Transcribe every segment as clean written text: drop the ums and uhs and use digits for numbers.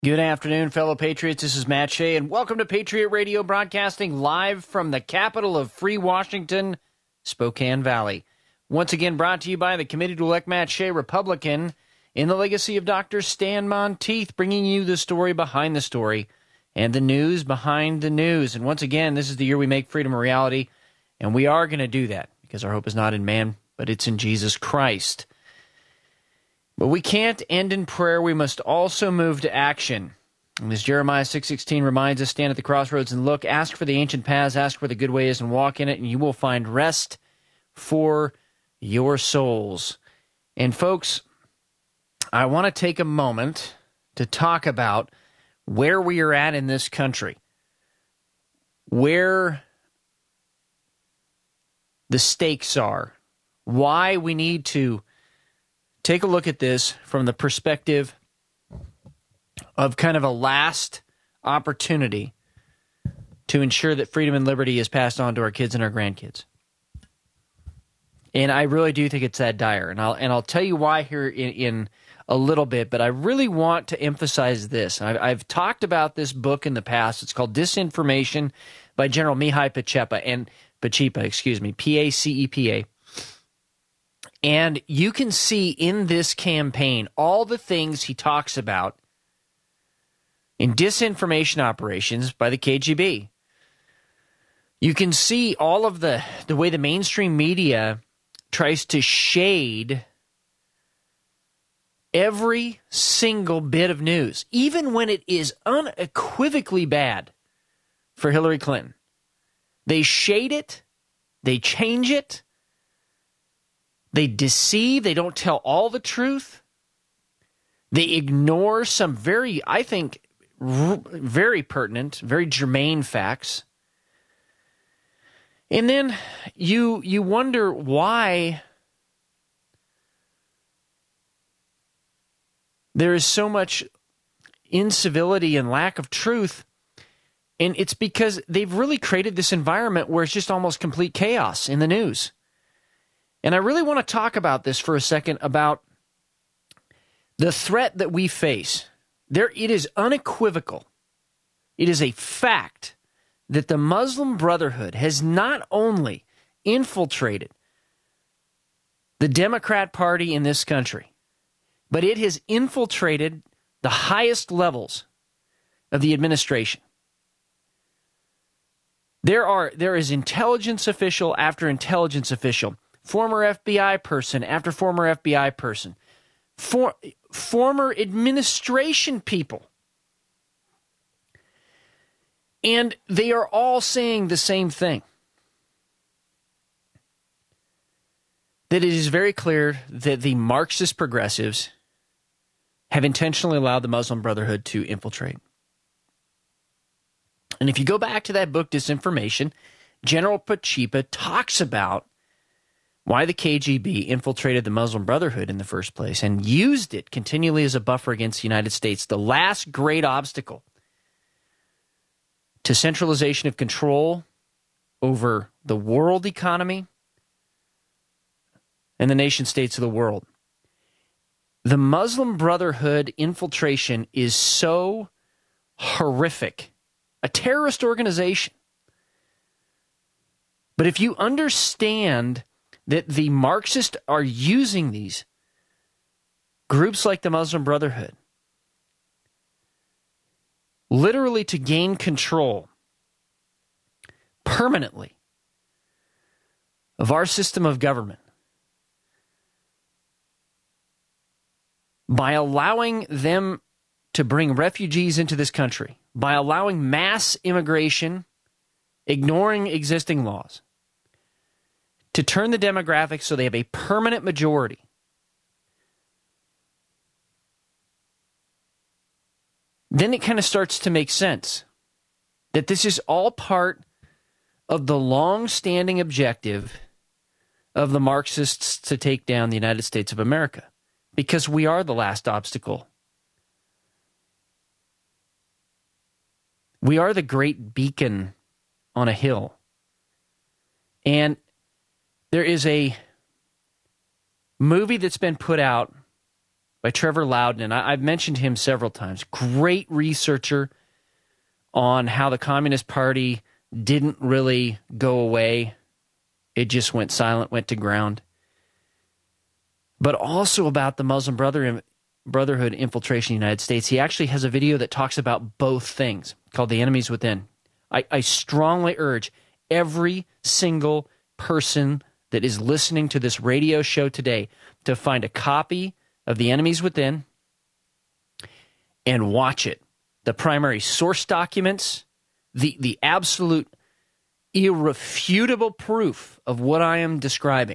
Good afternoon, fellow patriots. This is Matt Shea, and welcome to Patriot Radio, broadcasting live from the capital of free Washington, Spokane Valley. Once again, brought to you by the Committee to Elect Matt Shea, Republican, in the legacy of Dr. Stan Monteith, bringing you the story behind the story and the news behind the news. And once again, this is the year we make freedom a reality, and we are going to do that because our hope is not in man, but it's in Jesus Christ. But we can't end in prayer. We must also move to action. And as Jeremiah 6:16 reminds us, stand at the crossroads and look, ask for the ancient paths, ask where the good way is and walk in it, and you will find rest for your souls. And folks, I want to take a moment to talk about where we are at in this country, where the stakes are, why we need to take a look at this from the perspective of kind of a last opportunity to ensure that freedom and liberty is passed on to our kids and our grandkids. And I really do think it's that dire. And I'll tell you why here in a little bit, but I really want to emphasize this. I've talked about this book in the past. It's called Disinformation by General Mihai Pacepa, P-A-C-E-P-A. And you can see in this campaign all the things he talks about in disinformation operations by the KGB. You can see all of the way the mainstream media tries to shade every single bit of news, even when it is unequivocally bad for Hillary Clinton. They shade it, they change it, they deceive, they don't tell all the truth. They ignore some very, I think, very pertinent, very germane facts. And then you wonder why there is so much incivility and lack of truth. And it's because they've really created this environment where it's just almost complete chaos in the news. And I really want to talk about this for a second, about the threat that we face. It is unequivocal. It is a fact that the Muslim Brotherhood has not only infiltrated the Democrat Party in this country, but it has infiltrated the highest levels of the administration. There is intelligence official after intelligence official, former FBI person after former FBI person, former administration people. And they are all saying the same thing. That it is very clear that the Marxist progressives have intentionally allowed the Muslim Brotherhood to infiltrate. And if you go back to that book, Disinformation, General Pacepa talks about why the KGB infiltrated the Muslim Brotherhood in the first place and used it continually as a buffer against the United States, the last great obstacle to centralization of control over the world economy and the nation states of the world. The Muslim Brotherhood infiltration is so horrific, a terrorist organization. But if you understand that the Marxists are using these groups like the Muslim Brotherhood literally to gain control permanently of our system of government, by allowing them to bring refugees into this country, by allowing mass immigration, ignoring existing laws, to turn the demographics so they have a permanent majority. Then it kind of starts to make sense that this is all part of the long-standing objective of the Marxists to take down the United States of America, because we are the last obstacle. We are the great beacon on a hill. And there is a movie that's been put out by Trevor Loudon. And I've mentioned him several times. Great researcher on how the Communist Party didn't really go away. It just went silent, went to ground. But also about the Muslim Brotherhood infiltration in the United States. He actually has a video that talks about both things called The Enemies Within. I strongly urge every single person that is listening to this radio show today to find a copy of The Enemies Within and watch it. The primary source documents, the absolute irrefutable proof of what I am describing.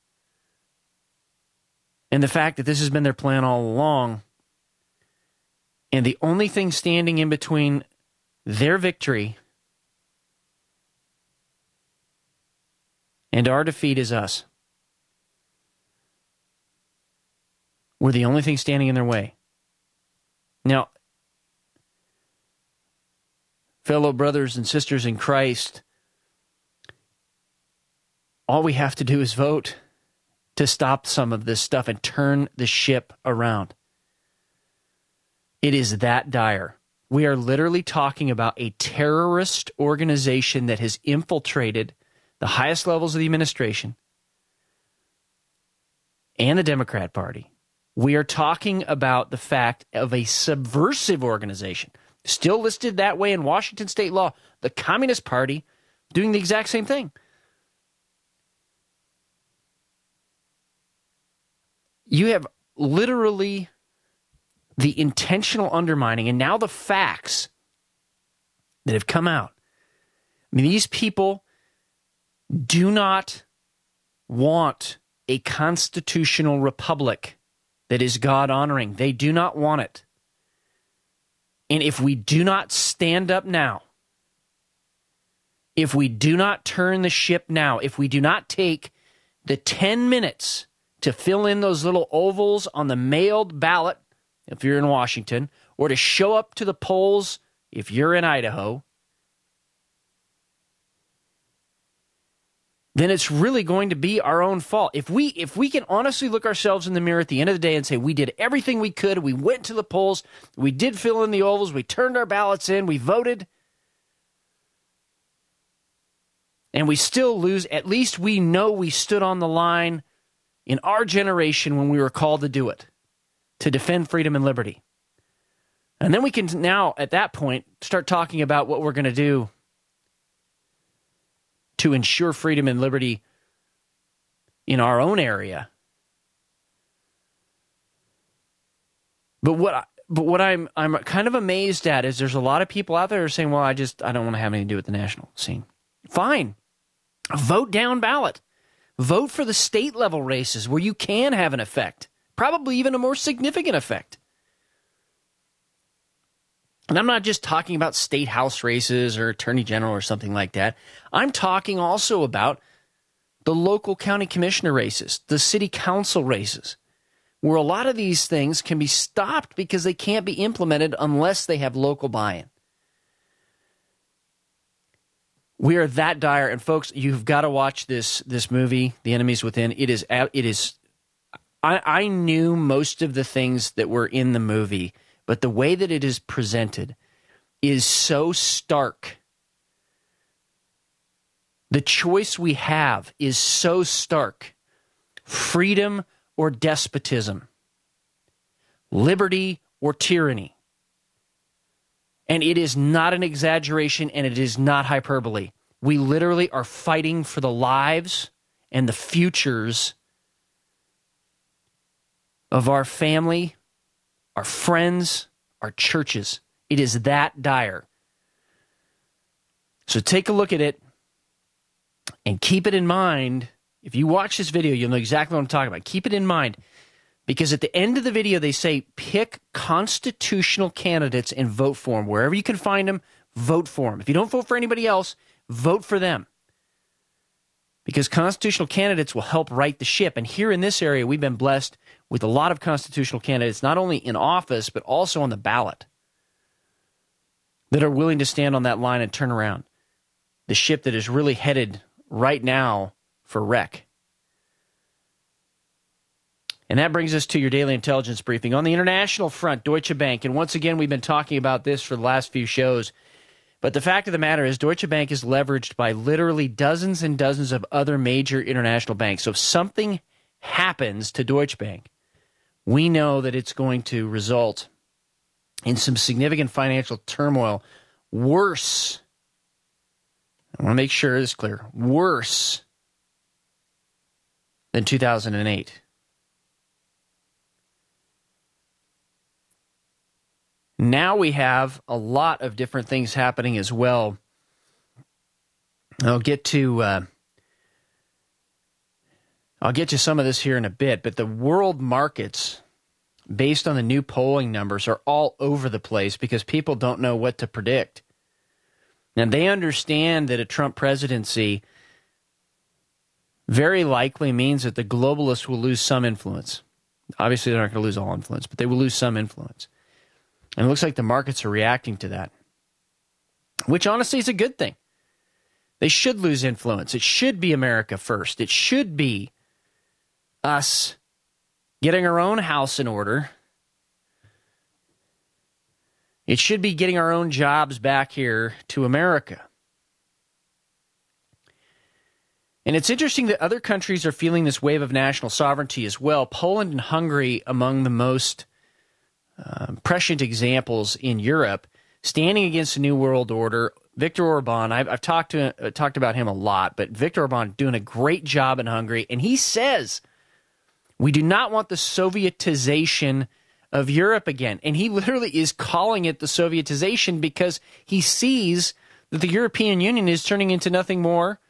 And the fact that this has been their plan all along, and the only thing standing in between their victory and our defeat is us. We're the only thing standing in their way. Now, fellow brothers and sisters in Christ, all we have to do is vote to stop some of this stuff and turn the ship around. It is that dire. We are literally talking about a terrorist organization that has infiltrated the highest levels of the administration and the Democrat Party. We are talking about the fact of a subversive organization, still listed that way in Washington state law, the Communist Party doing the exact same thing. You have literally the intentional undermining and now the facts that have come out. I mean, these people do not want a constitutional republic that is God-honoring. They do not want it. And if we do not stand up now, if we do not turn the ship now, if we do not take the 10 minutes to fill in those little ovals on the mailed ballot, if you're in Washington, or to show up to the polls if you're in Idaho, then it's really going to be our own fault. If we can honestly look ourselves in the mirror at the end of the day and say, we did everything we could, we went to the polls, we did fill in the ovals, we turned our ballots in, we voted, and we still lose, at least we know we stood on the line in our generation when we were called to do it, to defend freedom and liberty. And then we can now, at that point, start talking about what we're going to do to ensure freedom and liberty in our own area. But what I'm kind of amazed at is there's a lot of people out there who are saying, well, I don't want to have anything to do with the national scene. Fine. Vote down ballot. Vote for the state level races where you can have an effect, probably even a more significant effect. And I'm not just talking about state house races or attorney general or something like that. I'm talking also about the local county commissioner races, the city council races, where a lot of these things can be stopped because they can't be implemented unless they have local buy-in. We are that dire. And folks, you've got to watch this movie, The Enemies Within. It is. I knew most of the things that were in the movie, but the way that it is presented is so stark. The choice we have is so stark. Freedom or despotism. Liberty or tyranny. And it is not an exaggeration, and it is not hyperbole. We literally are fighting for the lives and the futures of our family, our friends, our churches. It is that dire. So take a look at it and keep it in mind. If you watch this video, you'll know exactly what I'm talking about. Keep it in mind, because at the end of the video, they say pick constitutional candidates and vote for them. Wherever you can find them, vote for them. If you don't vote for anybody else, vote for them. Because constitutional candidates will help right the ship. And here in this area, we've been blessed with a lot of constitutional candidates, not only in office, but also on the ballot, that are willing to stand on that line and turn around the ship that is really headed right now for wreck. And that brings us to your daily intelligence briefing. On the international front, Deutsche Bank, and once again, we've been talking about this for the last few shows, but the fact of the matter is Deutsche Bank is leveraged by literally dozens and dozens of other major international banks. So if something happens to Deutsche Bank, we know that it's going to result in some significant financial turmoil. Worse, I want to make sure this is clear, worse than 2008. Now we have a lot of different things happening as well. I'll get to some of this here in a bit, but the world markets, based on the new polling numbers, are all over the place because people don't know what to predict. And they understand that a Trump presidency very likely means that the globalists will lose some influence. Obviously, they're not going to lose all influence, but they will lose some influence. And it looks like the markets are reacting to that, which honestly is a good thing. They should lose influence. It should be America first. It should be us getting our own house in order. It should be getting our own jobs back here to America. And it's interesting that other countries are feeling this wave of national sovereignty as well. Poland and Hungary among the most prescient examples in Europe, standing against the New World Order. Viktor Orban, I've talked about him a lot, but Viktor Orban doing a great job in Hungary, and he says we do not want the Sovietization of Europe again. And he literally is calling it the Sovietization because he sees that the European Union is turning into nothing more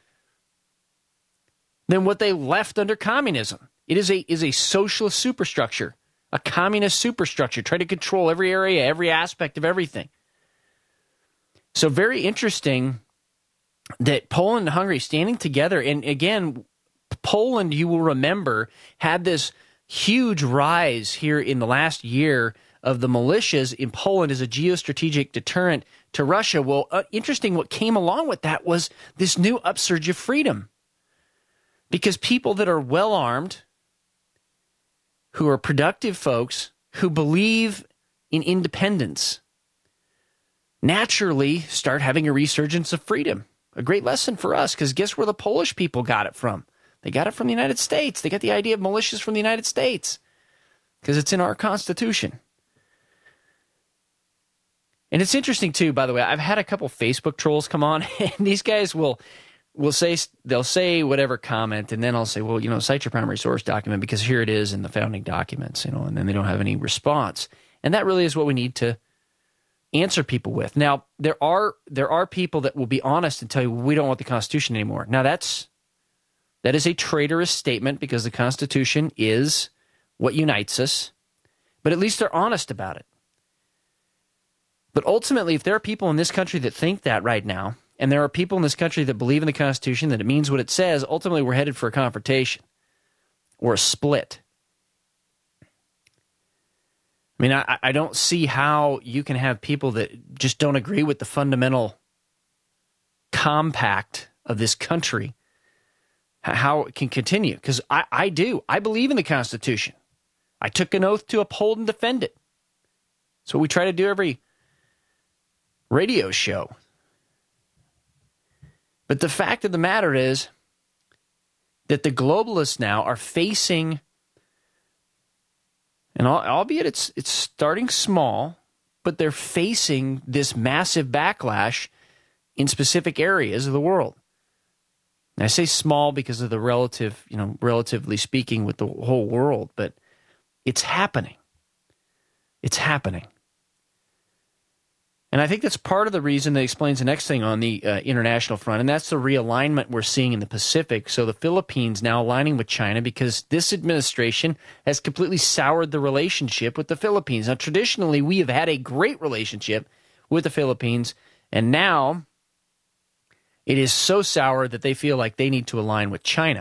than what they left under communism. It is a socialist superstructure. A communist superstructure, try to control every area, every aspect of everything. So very interesting that Poland and Hungary standing together. And again, Poland, you will remember, had this huge rise here in the last year of the militias in Poland as a geostrategic deterrent to Russia. Well, interesting, what came along with that was this new upsurge of freedom. Because people that are well-armed, who are productive folks, who believe in independence, naturally start having a resurgence of freedom. A great lesson for us, because guess where the Polish people got it from? They got it from the United States. They got the idea of militias from the United States, because it's in our Constitution. And it's interesting, too, by the way, I've had a couple Facebook trolls come on, and these guys will say whatever comment, and then I'll say, well, cite your primary source document because here it is in the founding documents, and then they don't have any response. And that really is what we need to answer people with. Now, there are people that will be honest and tell you, we don't want the Constitution anymore. Now, that is a traitorous statement because the Constitution is what unites us, but at least they're honest about it. But ultimately, if there are people in this country that think that right now, and there are people in this country that believe in the Constitution, that it means what it says, ultimately we're headed for a confrontation or a split. I mean, I don't see how you can have people that just don't agree with the fundamental compact of this country, how it can continue. Because I do. I believe in the Constitution. I took an oath to uphold and defend it. That's what we try to do every radio show. But the fact of the matter is that the globalists now are facing, and albeit it's starting small, but they're facing this massive backlash in specific areas of the world. And I say small because of the relatively speaking with the whole world, but it's happening. It's happening. And I think that's part of the reason that explains the next thing on the international front, and that's the realignment we're seeing in the Pacific. So the Philippines now aligning with China because this administration has completely soured the relationship with the Philippines. Now, traditionally, we have had a great relationship with the Philippines, and now it is so sour that they feel like they need to align with China.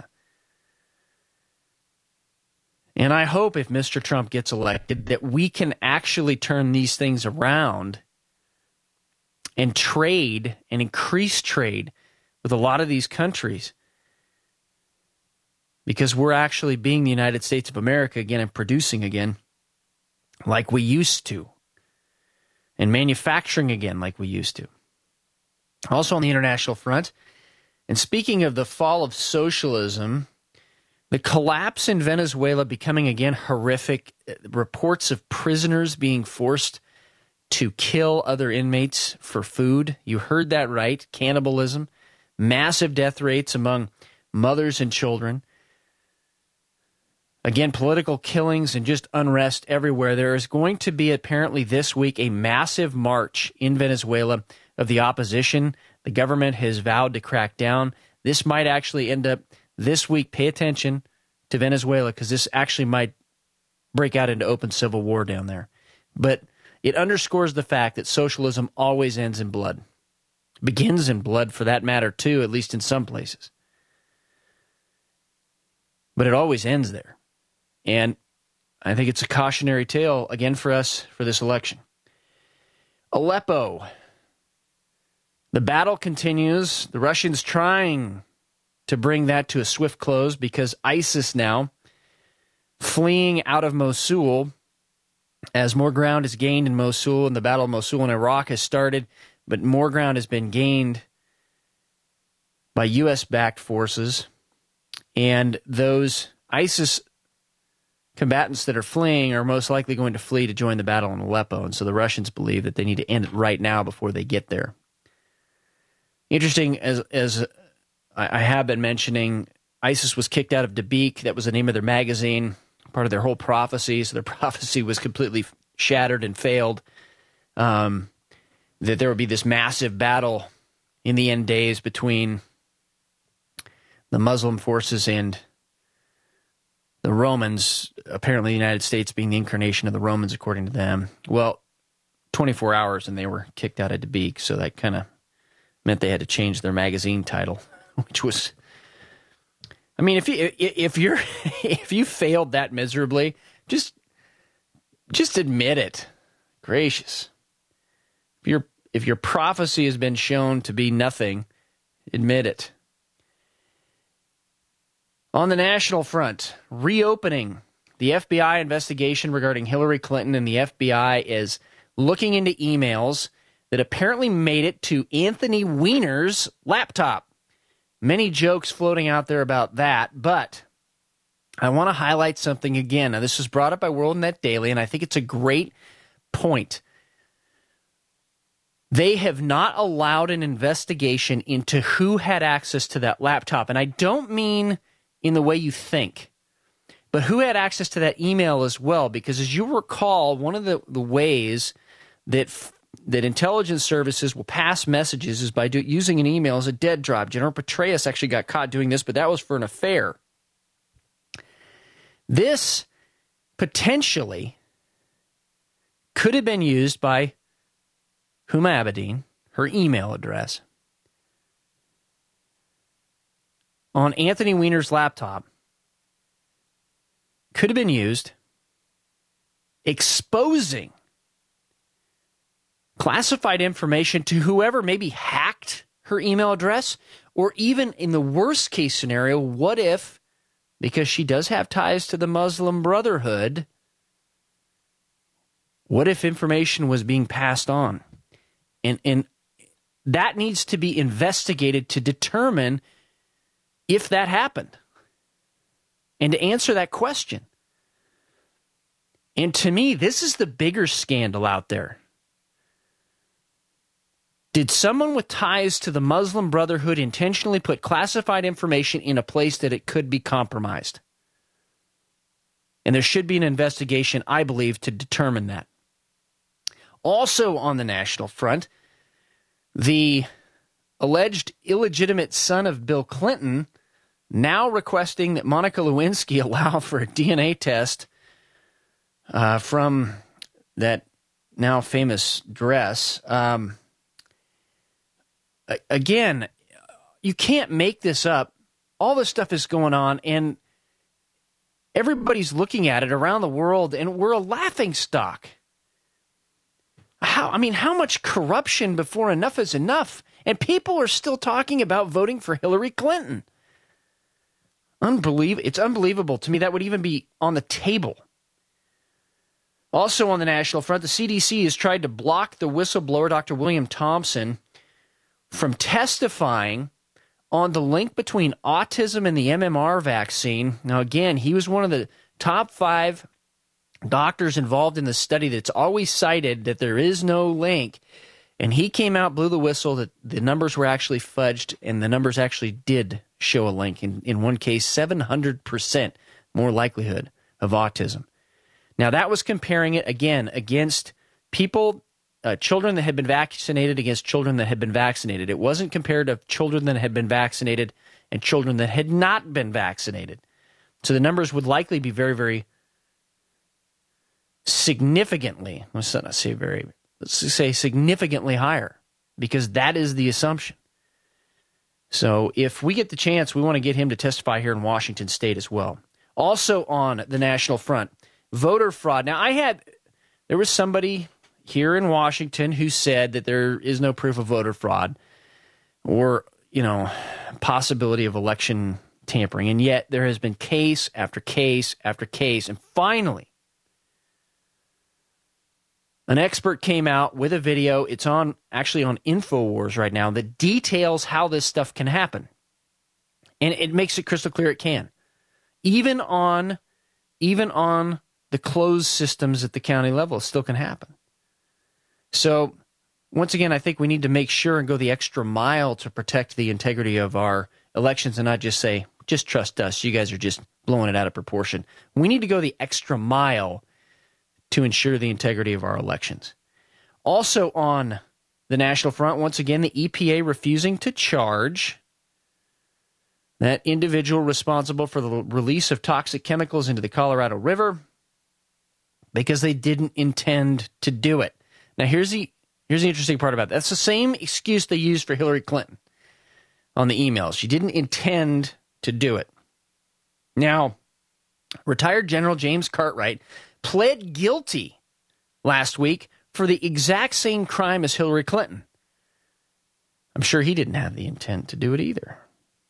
And I hope if Mr. Trump gets elected that we can actually turn these things around and trade and increase trade with a lot of these countries because we're actually being the United States of America again and producing again like we used to, and manufacturing again like we used to. Also on the international front, and speaking of the fall of socialism, the collapse in Venezuela becoming again horrific, reports of prisoners being forced to kill other inmates for food. You heard that right, cannibalism, massive death rates among mothers and children. Again, political killings and just unrest everywhere. There is going to be apparently this week a massive march in Venezuela of the opposition. The government has vowed to crack down. This might actually end up this week. Pay attention to Venezuela, because this actually might break out into open civil war down there. But it underscores the fact that socialism always ends in blood. Begins in blood, for that matter, too, at least in some places. But it always ends there. And I think it's a cautionary tale, again, for us for this election. Aleppo. The battle continues. The Russians trying to bring that to a swift close, because ISIS now fleeing out of Mosul as more ground is gained in Mosul, and the Battle of Mosul in Iraq has started, but more ground has been gained by U.S.-backed forces. And those ISIS combatants that are fleeing are most likely going to flee to join the battle in Aleppo, and so the Russians believe that they need to end it right now before they get there. Interesting, as I have been mentioning, ISIS was kicked out of Dabiq. That was the name of their magazine, part of their whole prophecy. So their prophecy was completely shattered and failed, that there would be this massive battle in the end days between the Muslim forces and the Romans, apparently the United States being the incarnation of the Romans, according to them. Well, 24 hours and they were kicked out of Dabiq, so that kind of meant they had to change their magazine title, which was, I mean, if you failed that miserably, just admit it. Gracious. If your prophecy has been shown to be nothing, admit it. On the national front, reopening the FBI investigation regarding Hillary Clinton, and the FBI is looking into emails that apparently made it to Anthony Weiner's laptop. Many jokes floating out there about that, but I want to highlight something again. Now, this was brought up by WorldNet Daily, and I think it's a great point. They have not allowed an investigation into who had access to that laptop, and I don't mean in the way you think, but who had access to that email as well, because as you recall, one of the ways that intelligence services will pass messages is by using an email as a dead drop. General Petraeus actually got caught doing this, but that was for an affair. This potentially could have been used by Huma Abedin, her email address, on Anthony Weiner's laptop, could have been used exposing classified information to whoever maybe hacked her email address, or even in the worst case scenario, what if, because she does have ties to the Muslim Brotherhood, what if information was being passed on? And that needs to be investigated to determine if that happened, and to answer that question. And to me, this is the bigger scandal out there. Did someone with ties to the Muslim Brotherhood intentionally put classified information in a place that it could be compromised? And there should be an investigation, I believe, to determine that. Also on the national front, the alleged illegitimate son of Bill Clinton now requesting that Monica Lewinsky allow for a DNA test from that now famous dress. Again, you can't make this up. All this stuff is going on, and everybody's looking at it around the world, and we're a laughingstock. How much corruption before enough is enough? And people are still talking about voting for Hillary Clinton. It's unbelievable to me that would even be on the table. Also on the national front, the CDC has tried to block the whistleblower, Dr. William Thompson, from testifying on the link between autism and the MMR vaccine. Now, again, he was one of the top 5 doctors involved in the study that's always cited that there is no link. And he came out, blew the whistle that the numbers were actually fudged, and the numbers actually did show a link. In one case, 700% more likelihood of autism. Now, that was comparing it, again, against people, children that had been vaccinated against children that had been vaccinated. It wasn't compared to children that had been vaccinated and children that had not been vaccinated. So the numbers would likely be very, very significantly, let's say significantly higher, because that is the assumption. So if we get the chance, we want to get him to testify here in Washington State as well. Also on the national front, voter fraud. Now, there was somebody here in Washington who said that there is no proof of voter fraud or, possibility of election tampering. And yet there has been case after case after case. And finally, an expert came out with a video. It's actually on InfoWars right now that details how this stuff can happen. And it makes it crystal clear it can. Even on the closed systems at the county level, it still can happen. So, once again, I think we need to make sure and go the extra mile to protect the integrity of our elections and not just say, just trust us, you guys are just blowing it out of proportion. We need to go the extra mile to ensure the integrity of our elections. Also on the national front, once again, the EPA refusing to charge that individual responsible for the release of toxic chemicals into the Colorado River because they didn't intend to do it. Now, here's the interesting part about that. That's the same excuse they used for Hillary Clinton on the emails. She didn't intend to do it. Now, retired General James Cartwright pled guilty last week for the exact same crime as Hillary Clinton. I'm sure he didn't have the intent to do it either.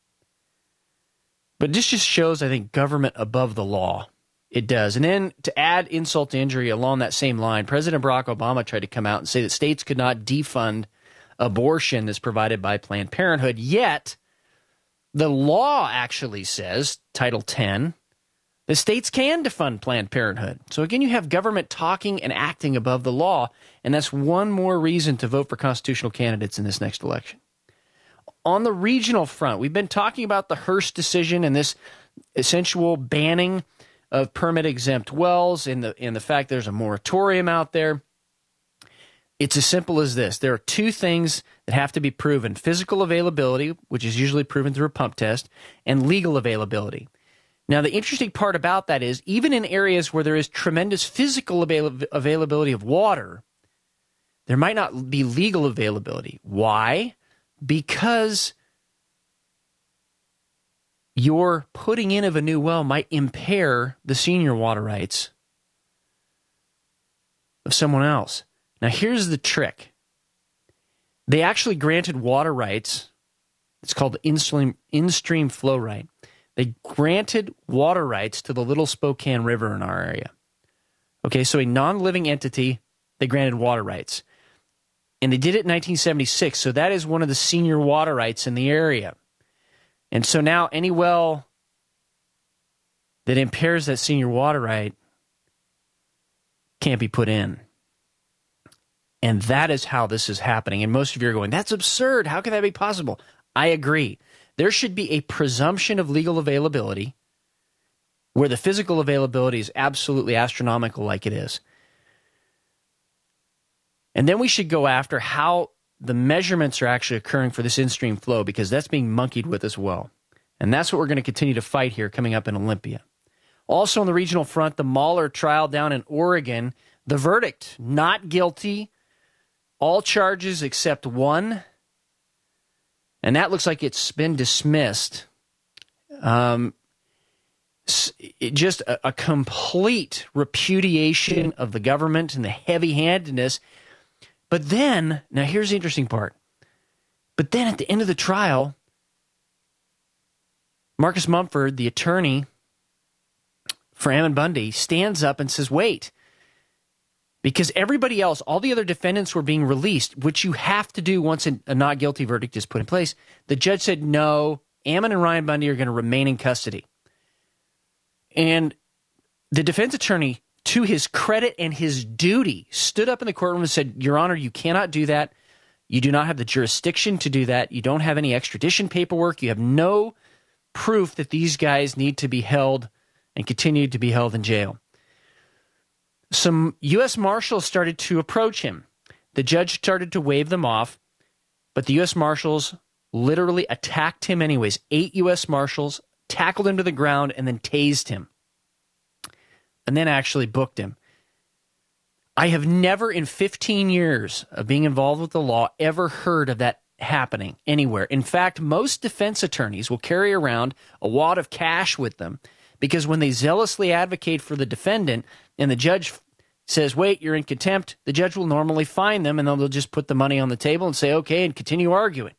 But this just shows, I think, government above the law. It does. And then to add insult to injury along that same line, President Barack Obama tried to come out and say that states could not defund abortion that's provided by Planned Parenthood. Yet, the law actually says, Title 10, that states can defund Planned Parenthood. So again, you have government talking and acting above the law, and that's one more reason to vote for constitutional candidates in this next election. On the regional front, we've been talking about the Hearst decision and this essential banning of permit-exempt wells and the fact there's a moratorium out there. It's as simple as this. There are 2 things that have to be proven: physical availability, which is usually proven through a pump test, and legal availability. Now, the interesting part about that is, even in areas where there is tremendous physical availability of water, there might not be legal availability. Why? Because your putting in of a new well might impair the senior water rights of someone else. Now, here's the trick. They actually granted water rights. It's called the in-stream flow right. They granted water rights to the Little Spokane River in our area. Okay, so a non-living entity, they granted water rights. And they did it in 1976, so that is one of the senior water rights in the area. And so now any well that impairs that senior water right can't be put in. And that is how this is happening. And most of you are going, that's absurd. How can that be possible? I agree. There should be a presumption of legal availability where the physical availability is absolutely astronomical like it is. And then we should go after how the measurements are actually occurring for this in-stream flow, because that's being monkeyed with as well. And that's what we're going to continue to fight here coming up in Olympia. Also on the regional front, the Mahler trial down in Oregon, the verdict, not guilty, all charges except one. And that looks like it's been dismissed. Just a complete repudiation of the government and the heavy-handedness. But then, now here's the interesting part. But then at the end of the trial, Marcus Mumford, the attorney for Ammon Bundy, stands up and says, wait, because everybody else, all the other defendants were being released, which you have to do once a not guilty verdict is put in place. The judge said, no, Ammon and Ryan Bundy are going to remain in custody. And the defense attorney, to his credit and his duty, stood up in the courtroom and said, Your Honor, you cannot do that. You do not have the jurisdiction to do that. You don't have any extradition paperwork. You have no proof that these guys need to be held and continue to be held in jail. Some U.S. Marshals started to approach him. The judge started to wave them off, but the U.S. Marshals literally attacked him anyways. 8 U.S. Marshals tackled him to the ground and then tased him, and then actually booked him. I have never in 15 years of being involved with the law ever heard of that happening anywhere. In fact, most defense attorneys will carry around a wad of cash with them because when they zealously advocate for the defendant and the judge says, wait, you're in contempt, the judge will normally fine them and they'll just put the money on the table and say, okay, and continue arguing.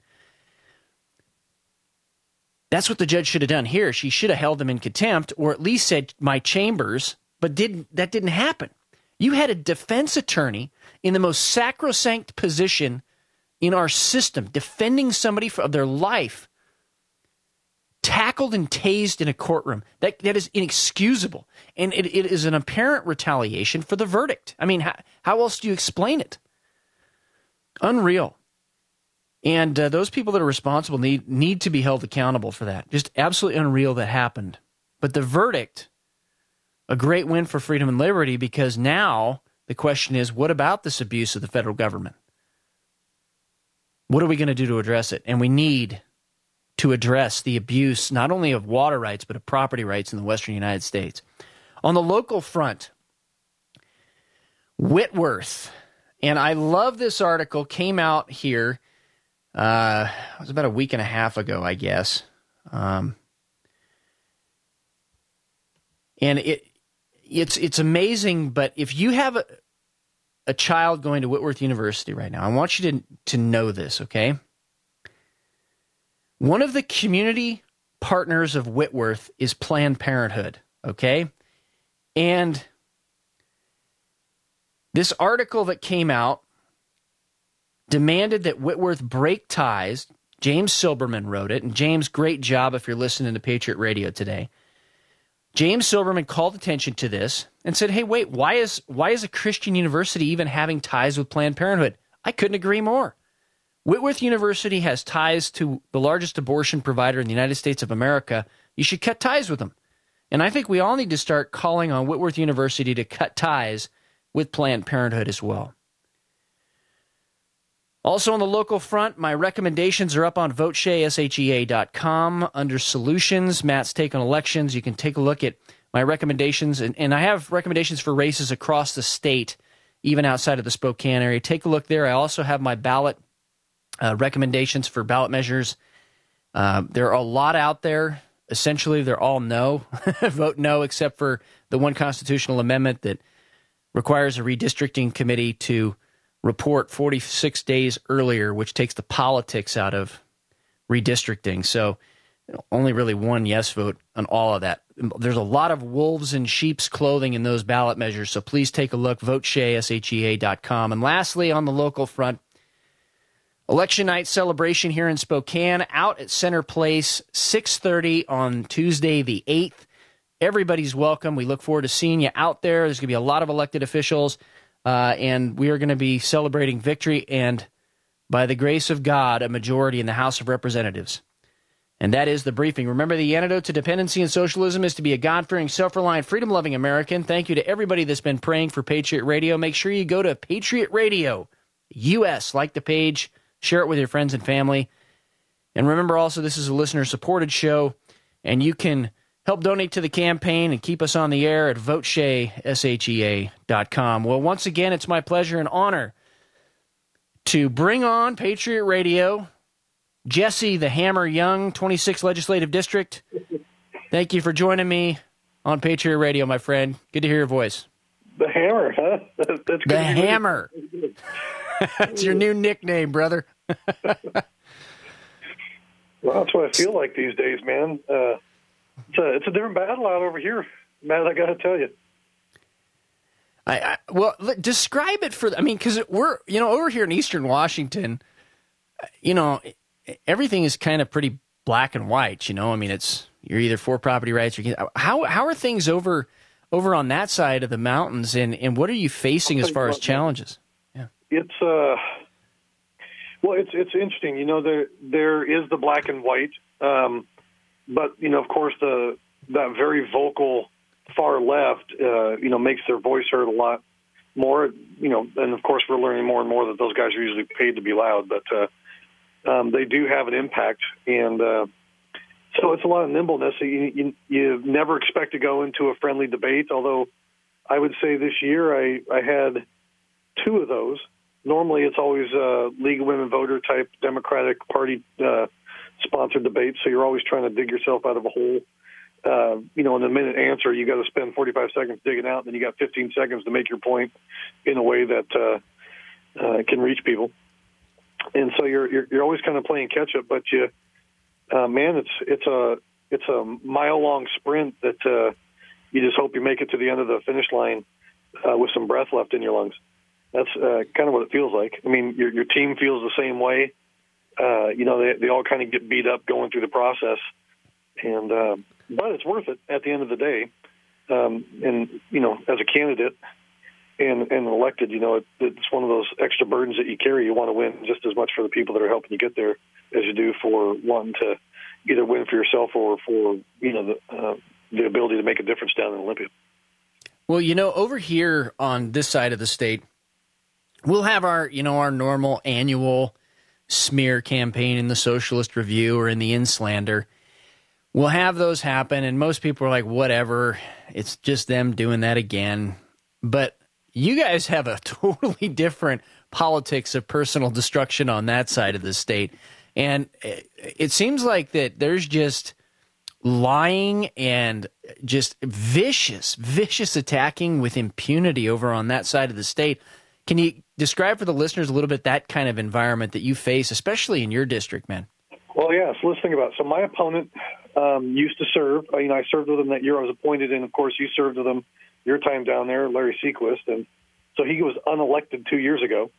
That's what the judge should have done here. She should have held them in contempt or at least said my chambers, but that didn't happen. You had a defense attorney in the most sacrosanct position in our system, defending somebody for their life, tackled and tased in a courtroom. That is inexcusable. And it is an apparent retaliation for the verdict. I mean, how else do you explain it? Unreal. And those people that are responsible need to be held accountable for that. Just absolutely unreal that happened. But the verdict, a great win for freedom and liberty, because now the question is, what about this abuse of the federal government? What are we going to do to address it? And we need to address the abuse not only of water rights, but of property rights in the western United States. On the local front, Whitworth, and I love this article, came out here, it was about a week and a half ago, I guess. And it's amazing, but if you have a child going to Whitworth University right now, I want you to know this, okay? One of the community partners of Whitworth is Planned Parenthood, okay? And this article that came out demanded that Whitworth break ties. James Silberman wrote it, and James, great job if you're listening to Patriot Radio today. James Silberman called attention to this and said, hey, wait, why is a Christian university even having ties with Planned Parenthood? I couldn't agree more. Whitworth University has ties to the largest abortion provider in the United States of America. You should cut ties with them. And I think we all need to start calling on Whitworth University to cut ties with Planned Parenthood as well. Also on the local front, my recommendations are up on voteshea.com under Solutions, Matt's Take on Elections. You can take a look at my recommendations, and I have recommendations for races across the state, even outside of the Spokane area. Take a look there. I also have my ballot recommendations for ballot measures. There are a lot out there. Essentially, they're all no. Vote no, except for the one constitutional amendment that requires a redistricting committee to report 46 days earlier, which takes the politics out of redistricting. So only really one yes vote on all of that. There's a lot of wolves in sheep's clothing in those ballot measures, so please take a look, voteshea.com. And lastly, on the local front, Election night celebration here in Spokane, out at Center Place, 6:30 on Tuesday the 8th. Everybody's welcome. We look forward to seeing you out there. There's going to be a lot of elected officials, and we are going to be celebrating victory and, by the grace of God, a majority in the House of Representatives. And that is the briefing. Remember, the antidote to dependency and socialism is to be a God-fearing, self-reliant, freedom-loving American. Thank you to everybody that's been praying for Patriot Radio. Make sure you go to Patriot Radio US, like the page, share it with your friends and family. And remember also, this is a listener-supported show, and you can help donate to the campaign and keep us on the air at voteshea.com. Well, once again, it's my pleasure and honor to bring on Patriot Radio, Jesse the Hammer Young, 26th Legislative District. Thank you for joining me on Patriot Radio, my friend. Good to hear your voice. The Hammer, huh? That's good. The Hammer. That's your new nickname, brother. Well, that's what I feel like these days, man. It's a different battle out over here, Matt. I got to tell you. Well, describe it because we're over here in Eastern Washington, everything is kind of pretty black and white. You're either for property rights or how are things over on that side of the mountains, and what are you facing as far as challenges? Yeah, it's it's interesting. There is the black and white, but of course that very vocal far left, makes their voice heard a lot more, and of course we're learning more and more that those guys are usually paid to be loud, but they do have an impact, and so it's a lot of nimbleness. You never expect to go into a friendly debate, although I would say this year I had two of those. Normally it's always League of Women Voter type Democratic Party sponsored debates, so you're always trying to dig yourself out of a hole. In a minute answer, you got to spend 45 seconds digging out, and then you got 15 seconds to make your point in a way that can reach people. And so you're always kind of playing catch up, but it's a mile long sprint that you just hope you make it to the end of the finish line with some breath left in your lungs. That's kind of what it feels like. I mean, your team feels the same way. They all kind of get beat up going through the process, and but it's worth it at the end of the day. As a candidate and elected, it's one of those extra burdens that you carry. You want to win just as much for the people that are helping you get there as you do for wanting to either win for yourself or for the ability to make a difference down in Olympia. Well, over here on this side of the state, we'll have our normal annual smear campaign in the Socialist Review or in the Inslander. We'll have those happen, and most people are like, whatever, it's just them doing that again. But you guys have a totally different politics of personal destruction on that side of the state. And it seems like that there's just lying and just vicious attacking with impunity over on that side of the state. Can you describe for the listeners a little bit that kind of environment that you face, especially in your district, man? Well, yeah, so let's think about it. So my opponent used to serve. I served with him that year I was appointed, and, of course, you served with him your time down there, Larry Sequist. And so he was unelected 2 years ago.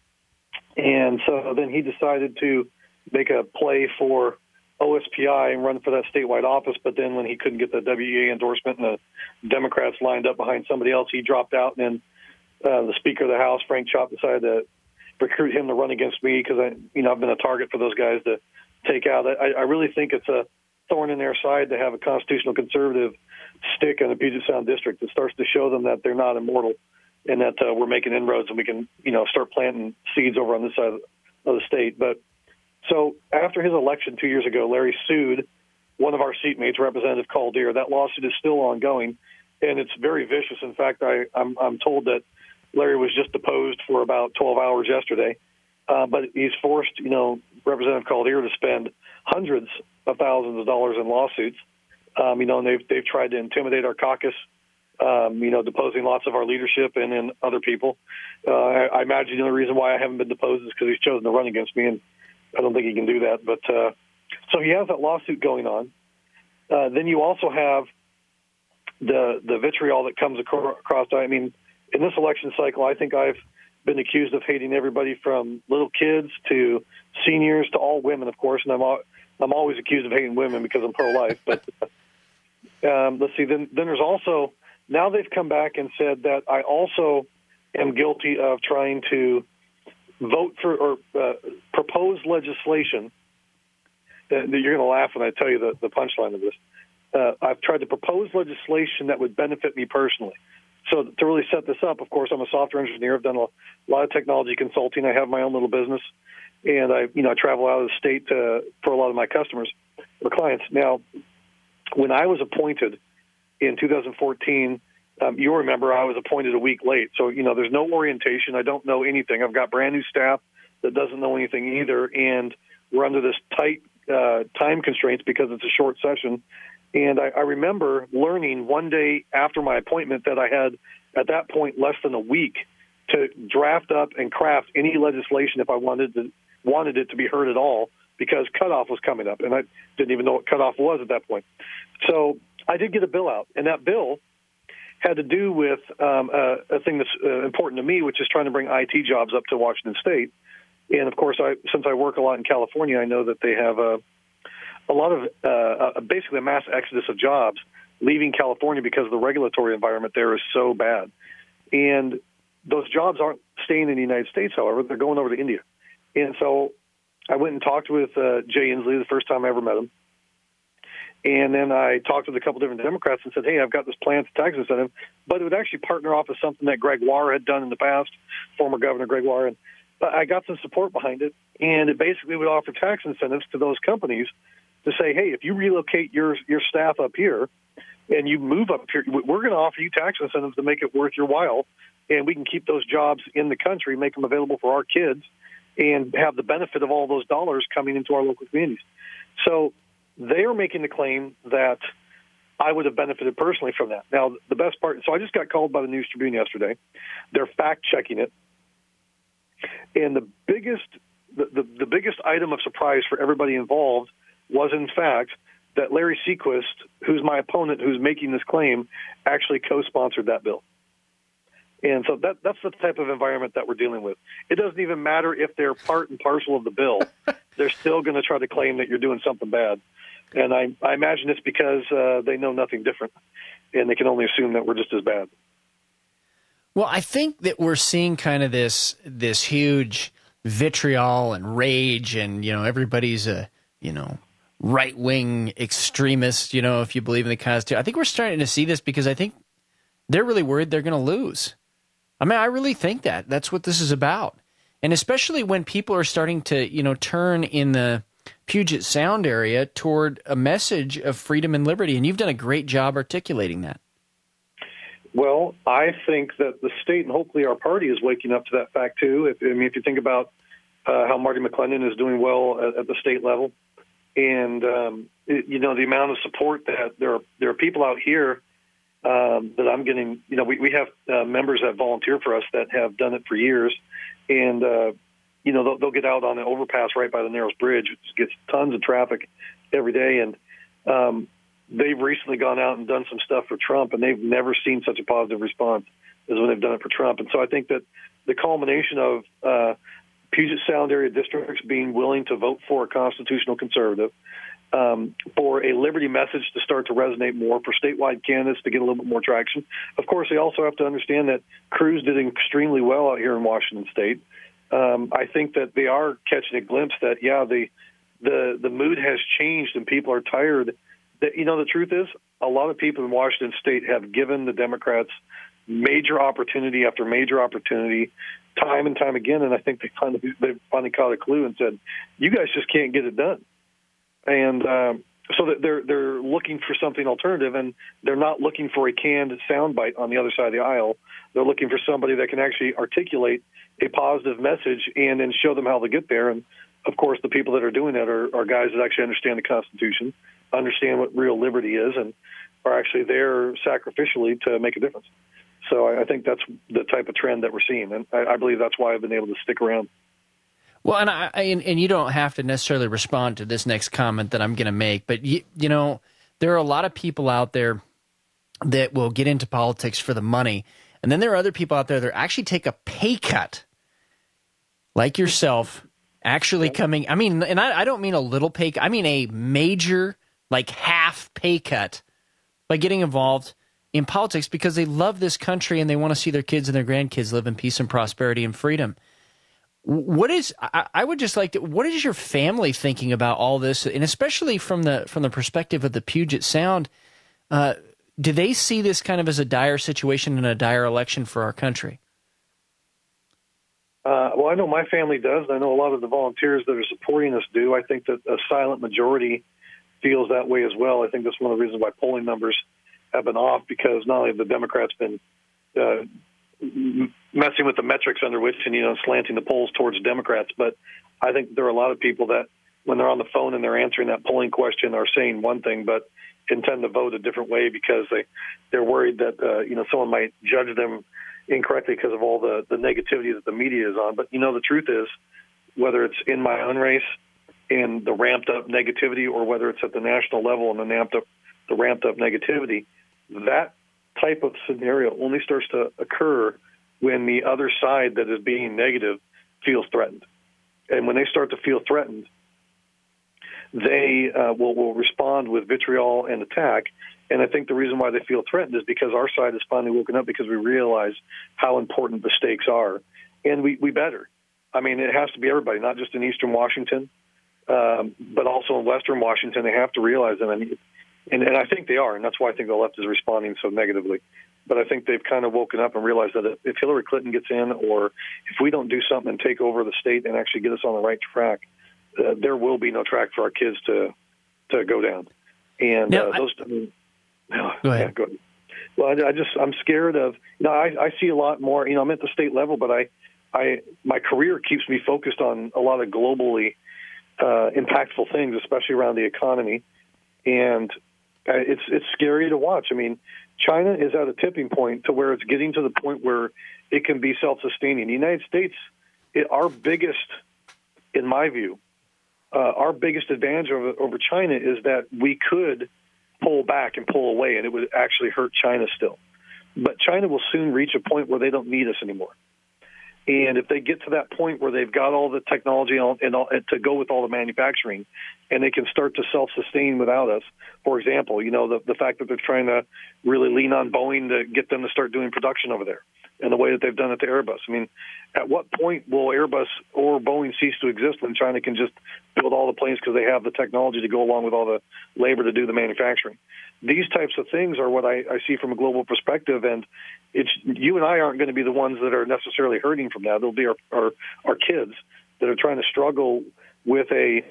And so then he decided to make a play for OSPI and run for that statewide office. But then when he couldn't get the WEA endorsement and the Democrats lined up behind somebody else, he dropped out. And then the Speaker of the House, Frank Chop, decided to recruit him to run against me because I've been a target for those guys to take out. I really think it's a thorn in their side to have a constitutional conservative stick in the Puget Sound district. It starts to show them that they're not immortal and that we're making inroads and we can, start planting seeds over on this side of the state. But so after his election 2 years ago, Larry sued one of our seatmates, Representative Caldeer. That lawsuit is still ongoing, and it's very vicious. In fact, I'm told that Larry was just deposed for about 12 hours yesterday, but he's forced, Representative Caldeer to spend hundreds of thousands of dollars in lawsuits, and they've tried to intimidate our caucus, deposing lots of our leadership and then other people. I imagine the only reason why I haven't been deposed is because he's chosen to run against me, and I don't think he can do that. But so he has that lawsuit going on. Then you also have the vitriol that comes across. I mean, in this election cycle, I think I've been accused of hating everybody from little kids to seniors to all women, of course, and I'm always accused of hating women because I'm pro-life. But let's see. Then there's also, now they've come back and said that I also am guilty of trying to vote for or propose legislation. You're going to laugh when I tell you the punchline of this. I've tried to propose legislation that would benefit me personally. So to really set this up, of course, I'm a software engineer. I've done a lot of technology consulting. I have my own little business, and I travel out of the state for a lot of my customers or clients. Now, when I was appointed in 2014, you'll remember I was appointed a week late. So, there's no orientation. I don't know anything. I've got brand new staff that doesn't know anything either, and we're under this tight time constraints because it's a short session. And I remember learning one day after my appointment that I had, at that point, less than a week to draft up and craft any legislation if I wanted it to be heard at all, because cutoff was coming up, and I didn't even know what cutoff was at that point. So I did get a bill out, and that bill had to do with a thing that's important to me, which is trying to bring IT jobs up to Washington State. And, of course, since I work a lot in California, I know that they have a lot of basically a mass exodus of jobs leaving California because the regulatory environment there is so bad. And those jobs aren't staying in the United States, however. They're going over to India. And so I went and talked with Jay Inslee the first time I ever met him. And then I talked with a couple different Democrats and said, hey, I've got this plan to tax incentive, but it would actually partner off with something that Gregoire had done in the past, former Governor Gregoire. And I got some support behind it, and it basically would offer tax incentives to those companies to say, hey, if you relocate your staff up here and you move up here, we're going to offer you tax incentives to make it worth your while, and we can keep those jobs in the country, make them available for our kids, and have the benefit of all those dollars coming into our local communities. So they are making the claim that I would have benefited personally from that. Now, the best part, so I just got called by the News Tribune yesterday. They're fact-checking it. And the biggest item of surprise for everybody involved was, in fact, that Larry Sequist, who's my opponent, who's making this claim, actually co-sponsored that bill. And so that's the type of environment that we're dealing with. It doesn't even matter if they're part and parcel of the bill. They're still going to try to claim that you're doing something bad. And I imagine it's because they know nothing different, and they can only assume that we're just as bad. Well, I think that we're seeing kind of this huge vitriol and rage, and everybody's a right-wing extremist. If you believe in the Constitution, I think we're starting to see this because I think they're really worried they're going to lose. I mean, I really think that's what this is about, and especially when people are starting to turn in the Puget Sound area toward a message of freedom and liberty, and you've done a great job articulating that. Well, I think that the state and hopefully our party is waking up to that fact, too. If you think about how Marty McClendon is doing well at the state level, and, the amount of support that there are people out here that I'm getting, we have members that volunteer for us that have done it for years, and, they'll get out on the overpass right by the Narrows Bridge, which gets tons of traffic every day, and they've recently gone out and done some stuff for Trump, and they've never seen such a positive response as when they've done it for Trump. And so I think that the culmination of Puget Sound area districts being willing to vote for a constitutional conservative, for a liberty message to start to resonate more, for statewide candidates to get a little bit more traction. Of course, they also have to understand that Cruz did extremely well out here in Washington State. I think that they are catching a glimpse that, the mood has changed and people are tired. That, the truth is, a lot of people in Washington State have given the Democrats major opportunity after major opportunity, time and time again, and I think they finally caught a clue and said, "You guys just can't get it done." And so that they're looking for something alternative, and they're not looking for a canned soundbite on the other side of the aisle. They're looking for somebody that can actually articulate a positive message and then show them how to get there. And of course, the people that are doing that are guys that actually understand the Constitution, understand what real liberty is, and are actually there sacrificially to make a difference. So I think that's the type of trend that we're seeing, and I believe that's why I've been able to stick around. Well, and you don't have to necessarily respond to this next comment that I'm going to make, but there are a lot of people out there that will get into politics for the money, and then there are other people out there that actually take a pay cut, like yourself, actually coming. I mean, and I don't mean a little pay cut. I mean a major, like half pay cut, by getting involved in politics because they love this country and they want to see their kids and their grandkids live in peace and prosperity and freedom. I would just like to, what is your family thinking about all this, and especially from the perspective of the Puget Sound? Do they see this kind of as a dire situation and a dire election for our country? Well, I know my family does. I know a lot of the volunteers that are supporting us do. I think that a silent majority feels that way as well. I think that's one of the reasons why polling numbers have been off, because not only have the Democrats been messing with the metrics under which and slanting the polls towards Democrats, but I think there are a lot of people that when they're on the phone and they're answering that polling question are saying one thing but intend to vote a different way because they're worried that someone might judge them incorrectly because of all the negativity that the media is on. But the truth is, whether it's in my own race and the ramped up negativity, or whether it's at the national level and the the ramped up negativity. That type of scenario only starts to occur when the other side that is being negative feels threatened. And when they start to feel threatened, they will respond with vitriol and attack. And I think the reason why they feel threatened is because our side has finally woken up because we realize how important the stakes are. And we better. I mean, it has to be everybody, not just in Eastern Washington, but also in Western Washington. They have to realize that. And I think they are, and that's why I think the left is responding so negatively. But I think they've kind of woken up and realized that if Hillary Clinton gets in, or if we don't do something and take over the state and actually get us on the right track, there will be no track for our kids to go down. And now, go ahead. Yeah, go ahead. Well, I'm scared of. I see a lot more. I'm at the state level, but my career keeps me focused on a lot of globally impactful things, especially around the economy, and it's scary to watch. I mean, China is at a tipping point to where it's getting to the point where it can be self-sustaining. The United States, our biggest, in my view, our biggest advantage over China is that we could pull back and pull away, and it would actually hurt China still. But China will soon reach a point where they don't need us anymore. And if they get to that point where they've got all the technology and to go with all the manufacturing, and they can start to self-sustain without us, for example, the fact that they're trying to really lean on Boeing to get them to start doing production over there, and the way that they've done it to Airbus. I mean, at what point will Airbus or Boeing cease to exist when China can just build all the planes because they have the technology to go along with all the labor to do the manufacturing? These types of things are what I see from a global perspective, and you and I aren't going to be the ones that are necessarily hurting from that. It'll be our kids that are trying to struggle with a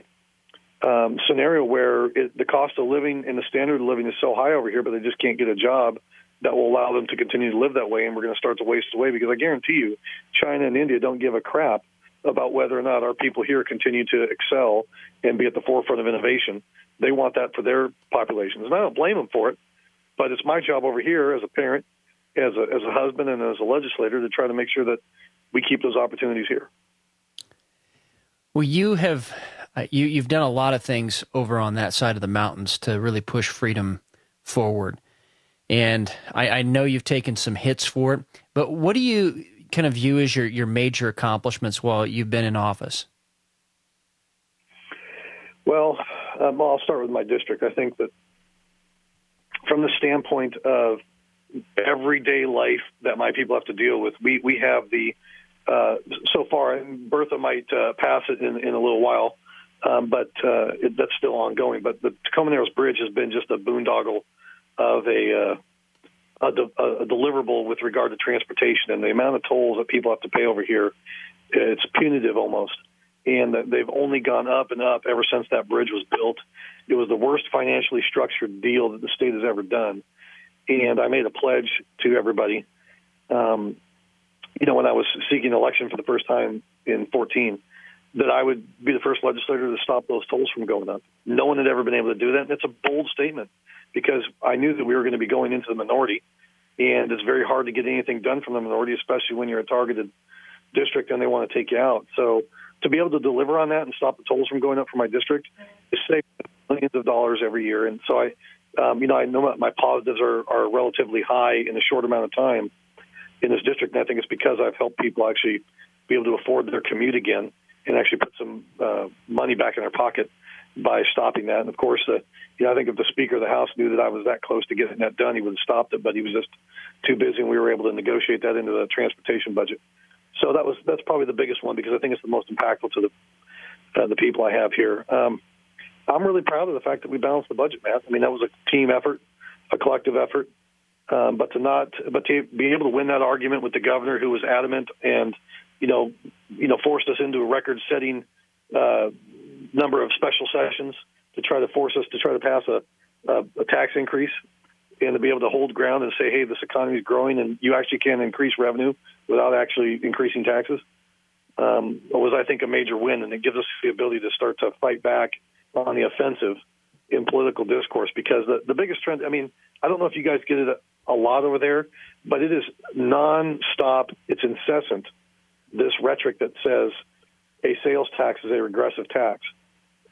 scenario where the cost of living and the standard of living is so high over here, but they just can't get a job that will allow them to continue to live that way, and we're going to start to waste away, because I guarantee you China and India don't give a crap about whether or not our people here continue to excel and be at the forefront of innovation. They want that for their populations, and I don't blame them for it, but it's my job over here as a parent, as a husband, and as a legislator to try to make sure that we keep those opportunities here. Well, you've done a lot of things over on that side of the mountains to really push freedom forward. And I know you've taken some hits for it, but what do you kind of view as your major accomplishments while you've been in office? Well, I'll start with my district. I think that from the standpoint of everyday life that my people have to deal with, we have so far, and Bertha might pass it in a little while, but that's still ongoing. But the Tacoma Narrows Bridge has been just a boondoggle of a deliverable with regard to transportation, and the amount of tolls that people have to pay over here, it's punitive almost. And they've only gone up and up ever since that bridge was built. It was the worst financially structured deal that the state has ever done. And I made a pledge to everybody, when I was seeking election for the first time in 2014, that I would be the first legislator to stop those tolls from going up. No one had ever been able to do that. And it's a bold statement, because I knew that we were going to be going into the minority, and it's very hard to get anything done from the minority, especially when you're a targeted district and they want to take you out. So to be able to deliver on that and stop the tolls from going up for my district is saving millions of dollars every year. And so I know my positives are relatively high in a short amount of time in this district, and I think it's because I've helped people actually be able to afford their commute again and actually put some money back in their pocket by stopping that. And of course, I think if the Speaker of the House knew that I was that close to getting that done, he would have stopped it, but he was just too busy, and we were able to negotiate that into the transportation budget. So that's probably the biggest one, because I think it's the most impactful to the people I have here. I'm really proud of the fact that we balanced the budget, Matt. I mean, that was a team effort, a collective effort. But to be able to win that argument with the governor, who was adamant and forced us into a record-setting number of special sessions to try to force us to try to pass a tax increase, and to be able to hold ground and say, hey, this economy is growing and you actually can increase revenue without actually increasing taxes, was, I think, a major win. And it gives us the ability to start to fight back on the offensive in political discourse, because the biggest trend, I mean, I don't know if you guys get it a lot over there, but it is nonstop. It's incessant, this rhetoric that says a sales tax is a regressive tax.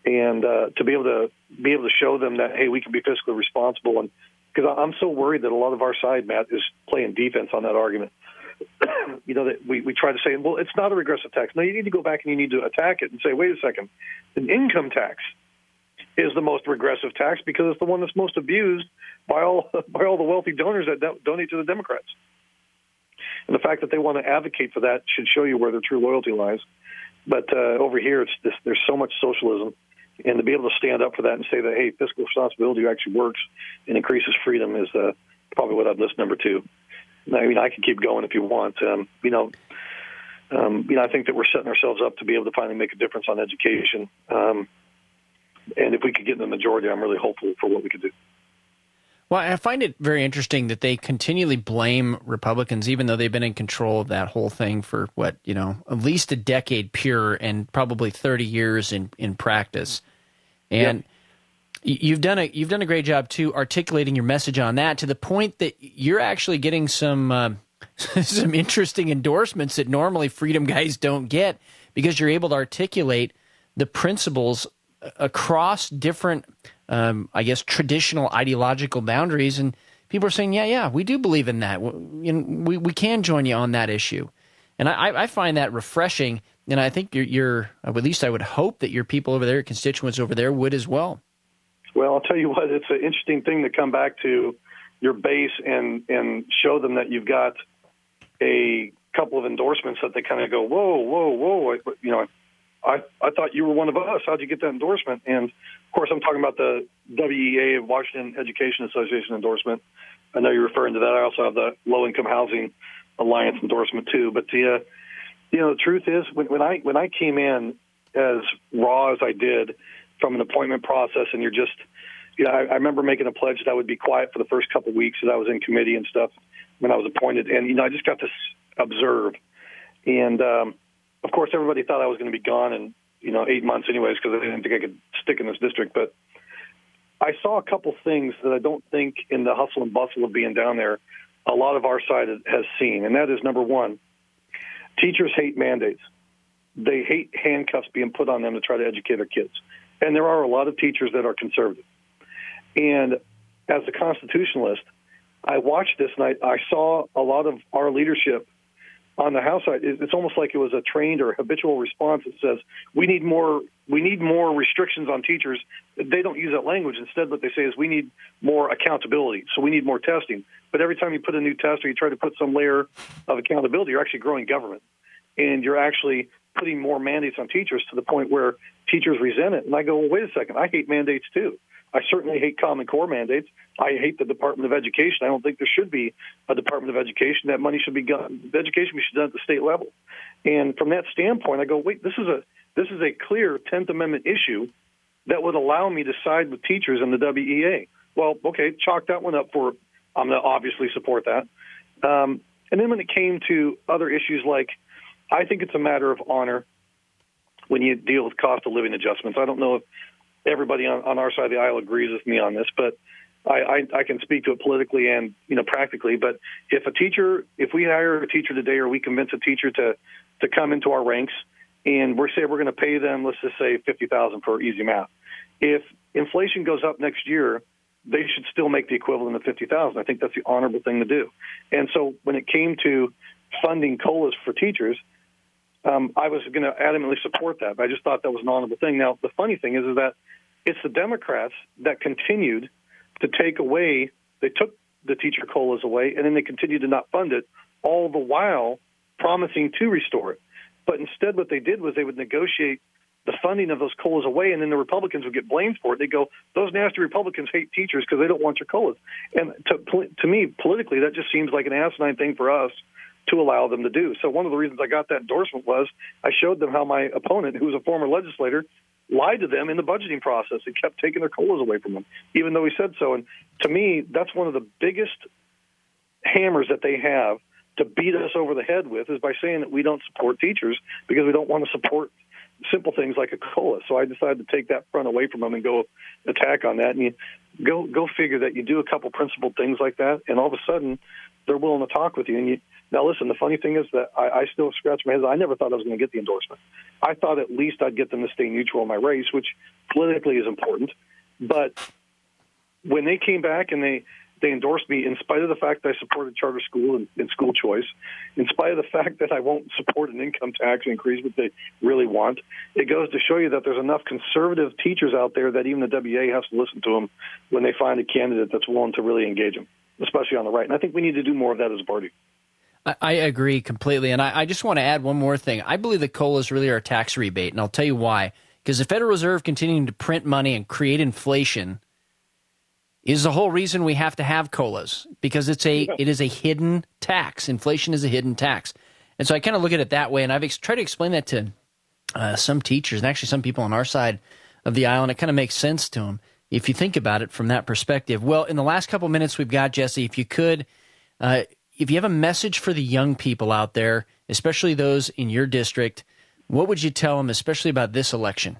and to be able to show them that, hey, we can be fiscally responsible. And because I'm so worried that a lot of our side, Matt, is playing defense on that argument. That we try to say, well, it's not a regressive tax. No, you need to go back and you need to attack it and say, wait a second, an income tax is the most regressive tax because it's the one that's most abused by all the wealthy donors that donate to the Democrats. And the fact that they want to advocate for that should show you where their true loyalty lies. But over here, there's so much socialism, and to be able to stand up for that and say that, hey, fiscal responsibility actually works and increases freedom is probably what I'd list number two. I mean, I can keep going if you want. I think that we're setting ourselves up to be able to finally make a difference on education. And if we could get in the majority, I'm really hopeful for what we could do. Well, I find it very interesting that they continually blame Republicans, even though they've been in control of that whole thing for, at least a decade pure and probably 30 years in practice. And you've done a great job, too, articulating your message on that to the point that you're actually getting some some interesting endorsements that normally freedom guys don't get because you're able to articulate the principles across different traditional ideological boundaries, and people are saying, yeah, we do believe in that. We can join you on that issue. And I find that refreshing, and I think you're at least I would hope that your people over there, constituents over there, would as well. Well, I'll tell you what, it's an interesting thing to come back to your base and show them that you've got a couple of endorsements that they kind of go, whoa. I thought you were one of us. How'd you get that endorsement? And, of course, I'm talking about the WEA, Washington Education Association endorsement. I know you're referring to that. I also have the Low Income Housing Alliance endorsement, too. But, the truth is, when I came in as raw as I did from an appointment process, and you're just, I remember making a pledge that I would be quiet for the first couple of weeks that I was in committee and stuff when I was appointed. And, I just got to observe. And, of course, everybody thought I was going to be gone in, 8 months anyways because I didn't think I could stick in this district. But I saw a couple things that I don't think in the hustle and bustle of being down there a lot of our side has seen. And that is, number one, teachers hate mandates. They hate handcuffs being put on them to try to educate their kids. And there are a lot of teachers that are conservative. And as a constitutionalist, I watched this and I saw a lot of our leadership on the House side. It's almost like it was a trained or habitual response that says we need more restrictions on teachers. They don't use that language. Instead, what they say is we need more accountability. So we need more testing. But every time you put a new test or you try to put some layer of accountability, you're actually growing government, and you're actually putting more mandates on teachers to the point where teachers resent it. And I go, well, wait a second. I hate mandates too. I certainly hate Common Core mandates. I hate the Department of Education. I don't think there should be a Department of Education. That money should be done. Education should be done at the state level. And from that standpoint, I go, wait, this is a clear 10th Amendment issue that would allow me to side with teachers in the WEA. Well, okay, chalk that one up for. I'm going to obviously support that. And then when it came to other issues like, I think it's a matter of honor when you deal with cost of living adjustments. I don't know if everybody on our side of the aisle agrees with me on this, but I can speak to it politically and practically. But if we hire a teacher today, or we convince a teacher to come into our ranks, and we're going to pay them, let's just say $50,000 for easy math. If inflation goes up next year, they should still make the equivalent of $50,000. I think that's the honorable thing to do. And so when it came to funding COLAs for teachers, I was going to adamantly support that. But I just thought that was an honorable thing. Now, the funny thing is that it's the Democrats that continued to take away. They took the teacher COLAs away, and then they continued to not fund it, all the while promising to restore it. But instead what they did was they would negotiate the funding of those COLAs away, and then the Republicans would get blamed for it. They go, those nasty Republicans hate teachers because they don't want your COLAs. And to me, politically, that just seems like an asinine thing for us to allow them to do. So one of the reasons I got that endorsement was I showed them how my opponent, who was a former legislator, lied to them in the budgeting process. He kept taking their COLAs away from them, even though he said so. And to me, that's one of the biggest hammers that they have to beat us over the head with, is by saying that we don't support teachers because we don't want to support simple things like a COLA. So I decided to take that front away from them and go attack on that. And you go figure that you do a couple principled things like that, and all of a sudden they're willing to talk with you. And now listen, the funny thing is that I still scratch my head. I never thought I was going to get the endorsement. I thought at least I'd get them to stay neutral in my race, which politically is important. But when they came back and they endorsed me in spite of the fact that I supported charter school and school choice, in spite of the fact that I won't support an income tax increase, which they really want, it goes to show you that there's enough conservative teachers out there that even the WA has to listen to them when they find a candidate that's willing to really engage them, especially on the right. And I think we need to do more of that as a party. I agree completely. And I just want to add one more thing. I believe that COLAs really are a tax rebate, and I'll tell you why. Because the Federal Reserve continuing to print money and create inflation is the whole reason we have to have COLAs, because it is a hidden tax. Inflation is a hidden tax. And so I kind of look at it that way, and I've tried to explain that to some teachers and actually some people on our side of the aisle, and it kind of makes sense to them if you think about it from that perspective. Well, in the last couple minutes we've got, Jesse, if you could, if you have a message for the young people out there, especially those in your district, what would you tell them, especially about this election?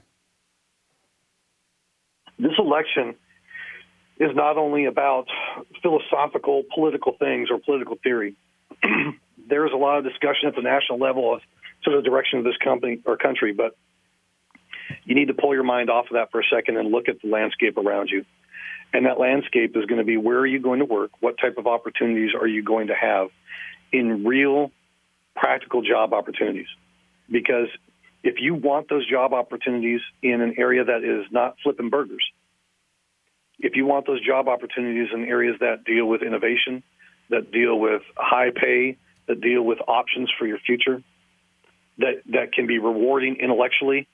This election is not only about philosophical, political things or political theory. There's a lot of discussion at the national level of sort of the direction of this country, but you need to pull your mind off of that for a second and look at the landscape around you. And that landscape is going to be, where are you going to work? What type of opportunities are you going to have in real, practical job opportunities? Because if you want those job opportunities in an area that is not flipping burgers, if you want those job opportunities in areas that deal with innovation, that deal with high pay, that deal with options for your future, that can be rewarding intellectually,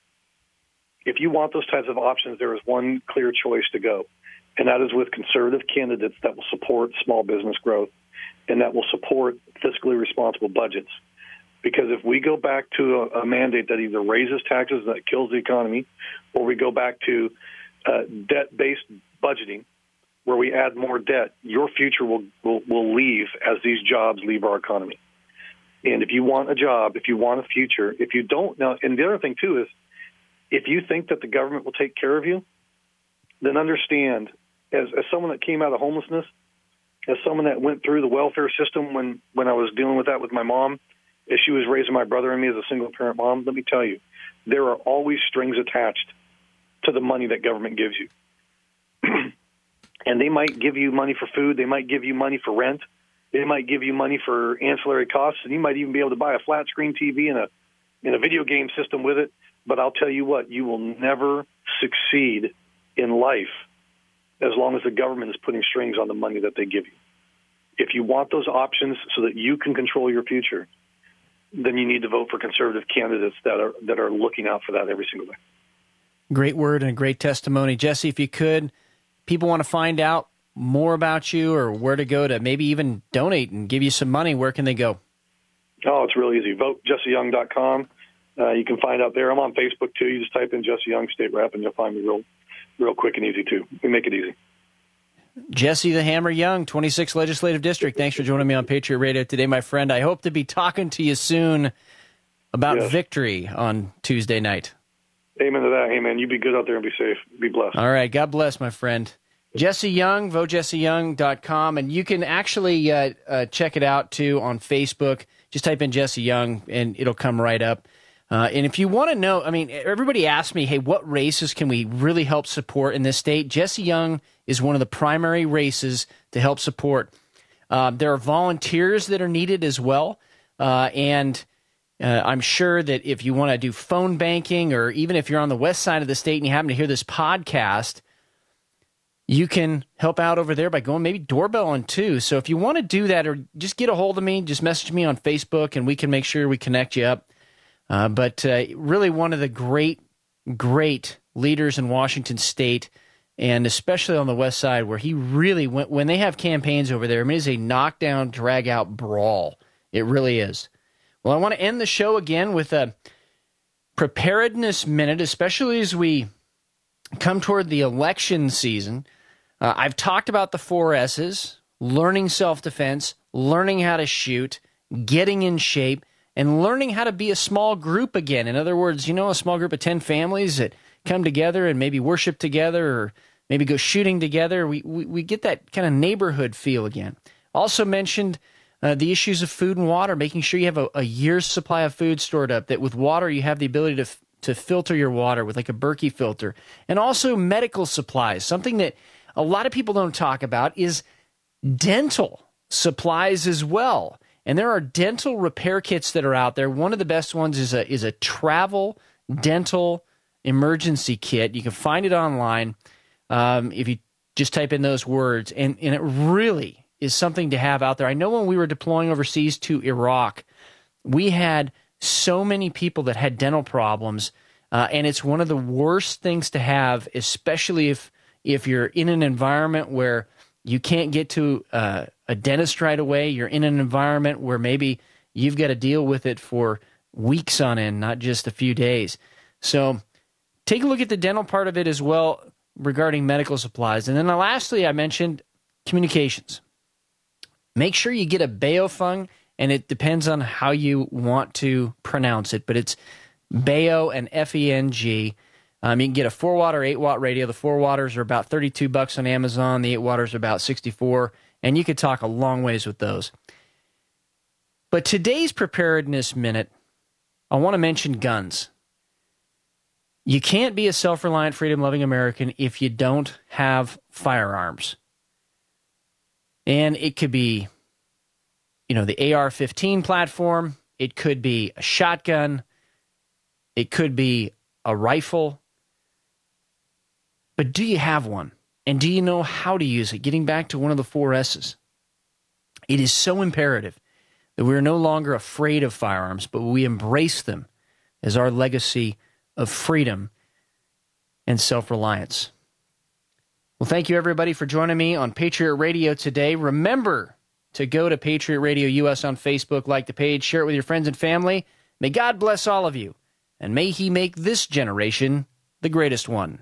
if you want those types of options, there is one clear choice to go, and that is with conservative candidates that will support small business growth and that will support fiscally responsible budgets. Because if we go back to a mandate that either raises taxes that kills the economy, or we go back to debt-based budgeting where we add more debt, your future will leave as these jobs leave our economy. And if you want a job, if you want a future, if you don't now, and the other thing too is, if you think that the government will take care of you, then understand, as someone that came out of homelessness, as someone that went through the welfare system when I was dealing with that with my mom, as she was raising my brother and me as a single-parent mom, let me tell you, there are always strings attached to the money that government gives you. And they might give you money for food. They might give you money for rent. They might give you money for ancillary costs, and you might even be able to buy a flat-screen TV and a video game system with it. But I'll tell you what, you will never succeed in life as long as the government is putting strings on the money that they give you. If you want those options so that you can control your future, then you need to vote for conservative candidates that are looking out for that every single day. Great word and a great testimony. Jesse, if you could, people want to find out more about you or where to go to maybe even donate and give you some money, where can they go? Oh, it's really easy. VoteJesseYoung.com. You can find out there. I'm on Facebook, too. You just type in Jesse Young State Rep, and you'll find me real quick and easy, too. We make it easy. Jesse the Hammer Young, 26th Legislative District. Thanks for joining me on Patriot Radio today, my friend. I hope to be talking to you soon about victory on Tuesday night. Amen to that. Hey, man, you be good out there and be safe. Be blessed. All right. God bless, my friend. Jesse Young, VoteJesseYoung.com. And you can actually check it out, too, on Facebook. Just type in Jesse Young, and it'll come right up. And if you want to know, I mean, everybody asks me, hey, what races can we really help support in this state? Jesse Young is one of the primary races to help support. There are volunteers that are needed as well. And I'm sure that if you want to do phone banking, or even if you're on the west side of the state and you happen to hear this podcast, you can help out over there by going maybe doorbelling too. So if you want to do that, or just get a hold of me, just message me on Facebook and we can make sure we connect you up. But really one of the great leaders in Washington State, and especially on the west side, where he really, when they have campaigns over there, I mean, it is a knockdown, drag-out brawl. It really is. Well, I want to end the show again with a preparedness minute, especially as we come toward the election season. I've talked about the 4 S's: learning self-defense, learning how to shoot, getting in shape, and learning how to be a small group again. In other words, a small group of 10 families that come together and maybe worship together or maybe go shooting together. We get that kind of neighborhood feel again. Also mentioned the issues of food and water, making sure you have a year's supply of food stored up, that with water you have the ability to filter your water with like a Berkey filter. And also medical supplies. Something that a lot of people don't talk about is dental supplies as well. And there are dental repair kits that are out there. One of the best ones is a travel dental emergency kit. You can find it online if you just type in those words. And it really is something to have out there. I know when we were deploying overseas to Iraq, we had so many people that had dental problems, and it's one of the worst things to have, especially if you're in an environment where you can't get to a dentist right away. You're in an environment where maybe you've got to deal with it for weeks on end, not just a few days. So take a look at the dental part of it as well regarding medical supplies. And then lastly, I mentioned communications. Make sure you get a Baofeng, and it depends on how you want to pronounce it, but it's Bao and Feng. You can get a 4-watt or 8-watt radio. The 4-watters are about $32 on Amazon. The 8-watters are about $64, and you could talk a long ways with those. But today's Preparedness Minute, I want to mention guns. You can't be a self-reliant, freedom-loving American if you don't have firearms. And it could be, the AR-15 platform. It could be a shotgun. It could be a rifle. But do you have one? And do you know how to use it? Getting back to one of the 4 S's. It is so imperative that we are no longer afraid of firearms, but we embrace them as our legacy of freedom and self-reliance. Well, thank you, everybody, for joining me on Patriot Radio today. Remember to go to Patriot Radio US on Facebook, like the page, share it with your friends and family. May God bless all of you, and may He make this generation the greatest one.